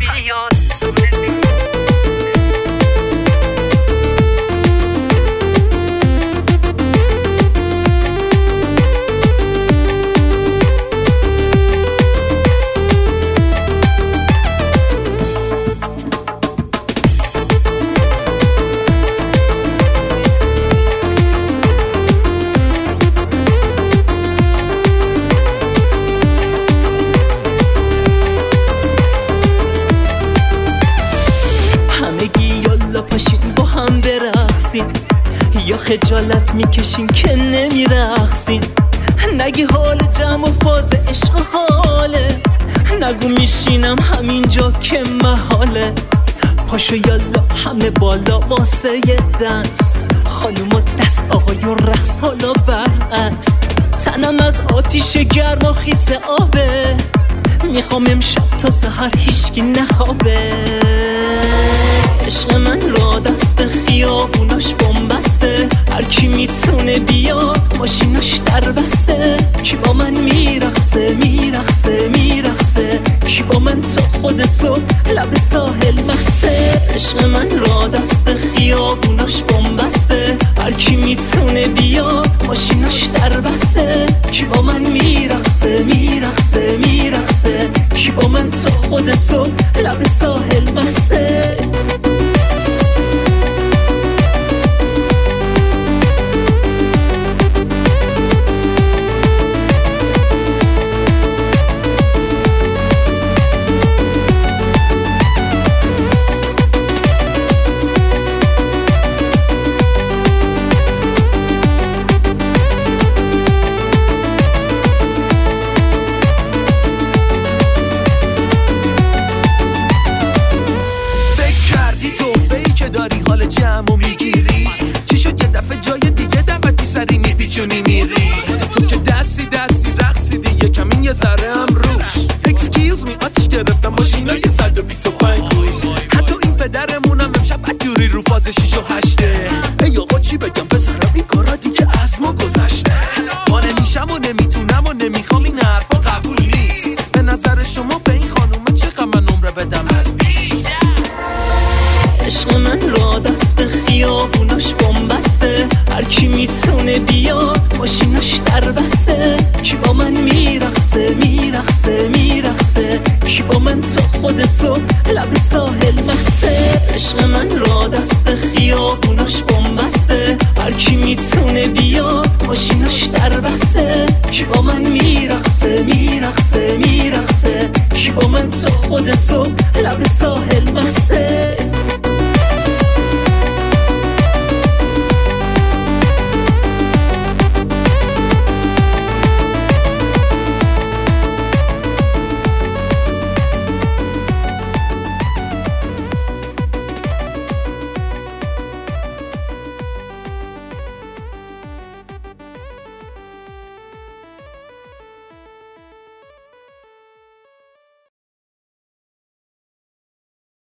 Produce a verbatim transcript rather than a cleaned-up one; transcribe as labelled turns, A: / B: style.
A: بیاد.
B: یا خجالت میکشین که نمیرقصین، نگی حال جمع و فاز عشق حاله، نگو میشینم همینجا که محاله. پاشو یالا همه بالا واسه یه دنس، خانوم و دست آقایون رقص حالا برعکس. تنم از آتیش گرم و خیس آبه، میخوام امشب تا سحر هیچکی نخوابه. عشق من را دست خیابوناش بنبسته، هر کی میتونه بیا ماشیناش در بسته. کی با من میرقصه میرقصه میرقصه، کی با من تا خود صبح لب ساحل مخصه. عشق من را دست خیابوناش بنبسته، هر کی میتونه بیا ماشیناش در بسته. کی با من میرقصه میرقصه میرقصه، کی با من تا خود صبح لب ساحل مخصه.
C: داری حال جمعو میگیری، چی شد یه دفعه جای دیگه دعوتی سری میپیچونی میری؟ تو که دستی دستی رقصیدی یکم یه ذره هم روش. اکسکیوز می آتیش گرفتم ماشینای صد و بیست و پنج روش. حتی این پدرمونم امشب عجوری رو فاز شیش و هشته. ای آقا چی بگم پسرم این کارا دیگه از ما گذشته. ما نمیشم و نمیتونم و نمیخوام این حرفا قبول نیست. به نظر شما به این خانومه چقدر من نمره بدم از بیست؟
B: عشق من را دست خیابوناش بنبسته، هر کی میتونه بیا ماشیناش در بسته. کی با من میرقصه میرقصه میرقصه، کی با من تا خود صبح لب ساحل مخصه. عشق من را دست خیابوناش بنبسته، هر کی میتونه بیا ماشیناش در بسته. کی با من میرقصه میرقصه میرقصه، کی با من تا خود صبح لب ساحل مخصه.